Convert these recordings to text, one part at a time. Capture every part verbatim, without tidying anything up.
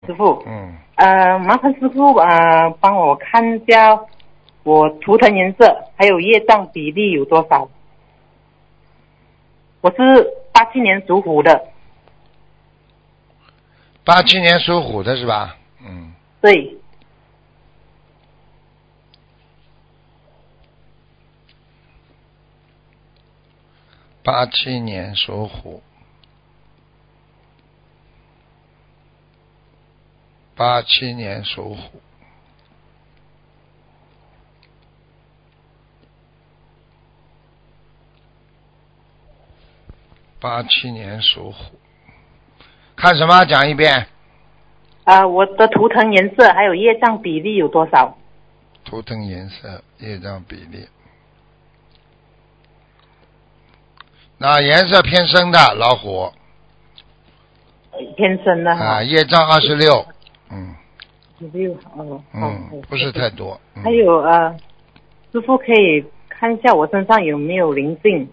师傅。 嗯。 呃，麻烦师傅呃帮我看一下我图腾颜色还有业障比例有多少？我是八七年属虎的。 八七年属虎的是吧？嗯。 对。 八七年属虎。八七年属虎。八七年属虎。看什么？讲一遍。 啊、呃，我的图腾颜色还有业障比例有多少？ 图腾颜色、业障比例。那颜色偏深的老虎。 偏深的哈。 啊，业障二十六。嗯。 二十六哦。 嗯，不是太多。嗯、 还有呃，师傅可以看一下我身上有没有灵性？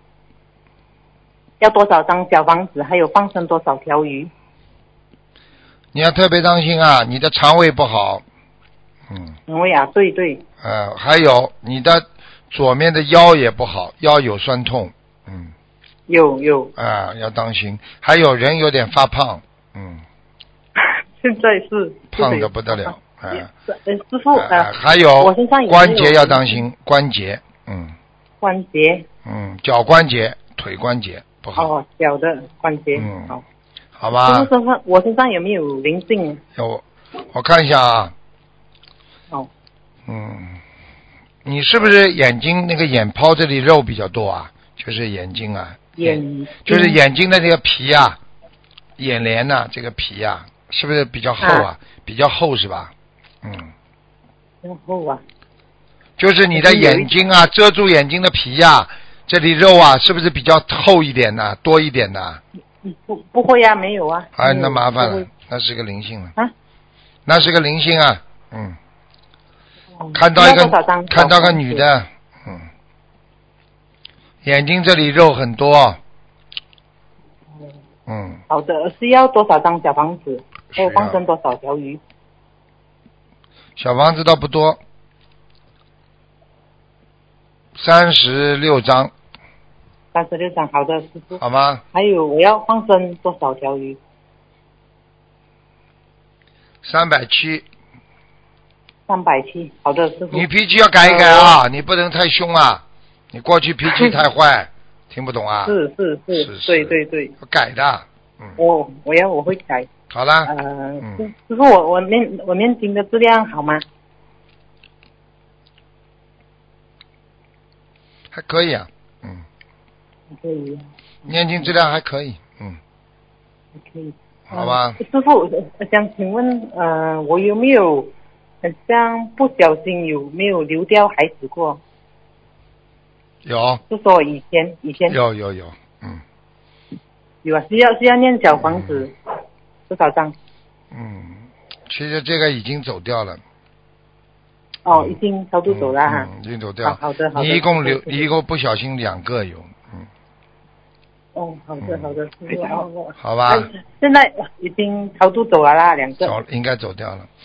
要多少张小房子？还有放生多少条鱼？ 你要特别当心啊，你的肠胃不好。嗯。 肠胃啊，对对。 呃，还有你的左面的腰也不好，腰有酸痛。嗯。 有有。 啊，要当心。还有人有点发胖。嗯。 现在是胖的不得了。啊。 呃，师傅呃、 啊，还有我身上有关节要当心，关节。嗯。 关节。 嗯，脚关节、腿关节不好。 哦，脚的关节。 嗯。 好。 好吧。 师傅身上，我身上有没有灵性？ 有，我看一下啊。 哦。 嗯。你是不是眼睛那个眼泡这里肉比较多啊？就是眼睛啊。 眼。 就是眼睛的这个皮啊，眼帘呐、啊，这个皮啊，是不是比较厚啊？啊比较厚是吧？嗯。 比较厚啊。 就是你的眼睛啊，遮住眼睛的皮呀、啊，这里肉啊，是不是比较厚一点呢？多一点呢？ 不不会呀、啊，没有啊。 哎，那麻烦了，那是个灵性了。 啊？ 那是个灵性啊，嗯。看到一个看到个女的，嗯。眼睛这里肉很多。嗯。 好的，是要多少张小房子？还有放生多少条鱼？ 小房子倒不多。三十六张。 三十六张，好的，师傅。 好吗？ 还有我要放生多少条鱼？ 三百七。 三百七，好的，师傅。 你脾气要改一改啊！呃、你不能太凶啊！你过去脾气太坏，听不懂啊？ 是是是，是是对对对。 要改的。嗯。 我我要我会改。 好了。 呃，嗯、师傅，我我念我念经的质量好吗？ 还可以啊，嗯。 可以。 念经质量还可以，嗯。 还可以。 好吧。 呃、师傅，想请问，呃，我有没有很像不小心有没有流掉孩子过？ 有。 就说以前以前。 有有有，嗯。 有啊，是要是要念小房子、嗯、多少张？ 嗯，其实这个已经走掉了。 哦，已经超度走了哈、 嗯嗯，已经走掉。 啊、好的好的。 你一共留，你一共不小心两个有，嗯。 哦，好的好的，师傅、嗯， 好吧。 现在已经超度走了啦，两个。 走，应该走掉了。